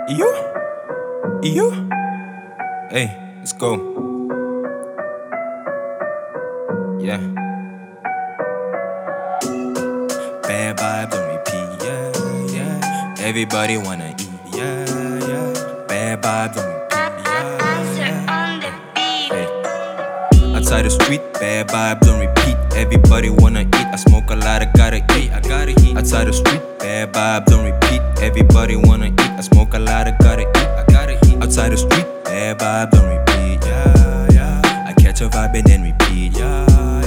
You? Hey, let's go. Yeah. Bad vibes on repeat, yeah. Everybody wanna eat, yeah. Bad vibes on repeat, yeah. Hey. Outside the street, bad vibes on repeat. Everybody wanna eat. I smoke a lot, I gotta eat. Outside the street, bad vibes on repeat. Everybody wanna eat. I smoke a lot, I gotta eat. Outside the street, bad vibes on repeat, yeah. I catch a vibe and then repeat, yeah.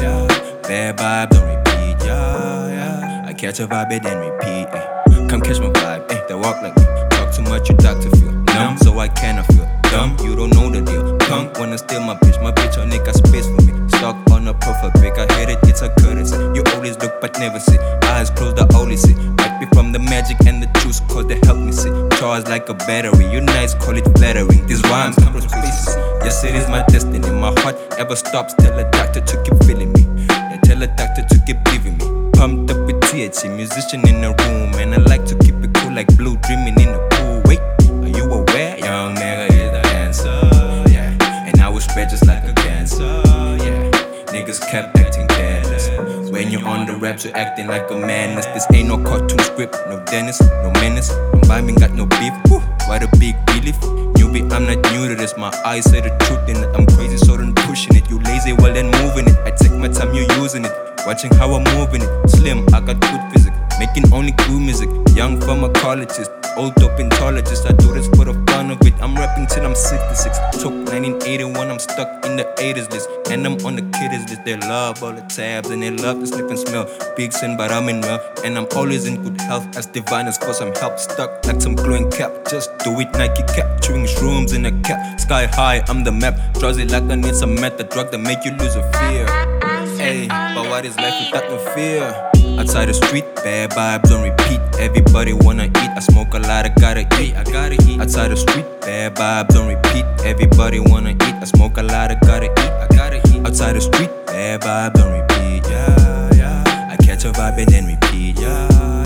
Bad vibes on repeat, yeah. I catch a vibe and then repeat, Come catch my vibe, they walk like me. Talk too much, you talk to feel numb, so I cannot feel dumb. You don't know the deal. Punk wanna steal my bitch on it got space for me. Stuck on a profile pic, I hate it, it's a courtesy. You always look but never see. Eyes closed, I only see. Might be from the magic and the juice, cause they help me see. Charged like a battery, you nice, call it flattering. These rhymes come from spaces. Yes, it is my destiny. My heart ever stops, tell a doctor to keep feeling me. Yeah, tell a doctor to keep giving me. Pumped up with THC, musician in the room. And I like to keep it cool like blue, dreaming in the pool. Wait, are you aware? Young nigga is the answer, yeah. And I was spread just like a cancer, yeah. Niggas kept acting careless. When you're on the raps, you're acting like a madness. This ain't no cartoon script, no Dennis, no menace. I'm vibing, got no beef, what a big relief. Newbie, I'm not new to this. My eyes say the truth in it. I'm crazy, so then pushing it. You lazy, well then moving it. I take my time, you using it. Watching how I'm moving it. Slim, I got good physics. Making only cool music. Young pharmacologist, old dope intologist. I do this for the fun of it. I'm rapping till I'm 66. Took 1981, I'm stuck in the 80s list. And I'm on the kiddies list. They love all the tabs and they love the sniff and smell. Big sin, but I'm in well. And I'm always in good health. As divine as for some help. Stuck like some glowing cap. Just do it, Nike cap. Chewing shrooms in a cap. Sky high, I'm the map. Drowsy like I need some meth. The drug that make you lose a fear. Hey, but what is life without no fear? Outside the street, bad vibes on repeat. Everybody wanna eat. I smoke a lot, I gotta eat. Outside the street, bad vibes on repeat. Everybody wanna eat. I smoke a lot, I gotta eat. Outside the street, bad vibes on repeat, yeah. I catch a vibe and then repeat, yeah.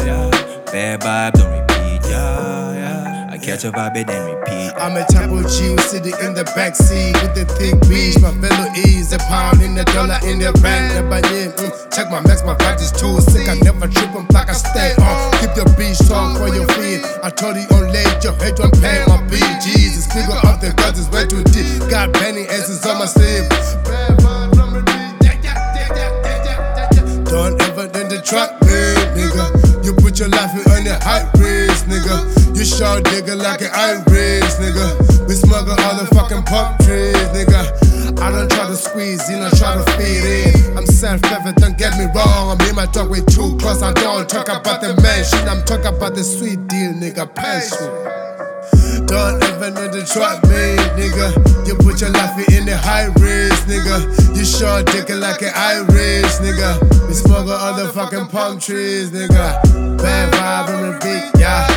Bad vibes on repeat, yeah. I catch a vibe and then repeat. I'm a type of G sitting in the backseat with the thick beach. My fellow E's a pound in the dollar in the bank. Check my max, my practice too sick. I never trip them like I stay on. Keep the beach strong for your feet. I told you on late, your head don't pay my BGs. The figure of the gods is way too deep. Got penny asses on my sleeve. Don't ever then the truck me, nigga. You put your life on the high risk, nigga. You shout nigga like an iris, nigga. We smuggle all the fucking pump trees, nigga. I don't try to squeeze in, I try to feed in. I'm self-evident, don't get me wrong. I'm in my talk way too close. I don't talk about the mansion, I'm talking about the sweet deal, nigga. Passion. Don't ever know to try me, nigga. You put your life in the high risk, nigga. You sure dick like an iris, nigga. We smuggle all the fucking palm trees, nigga. Bad vibe on the beat, yeah.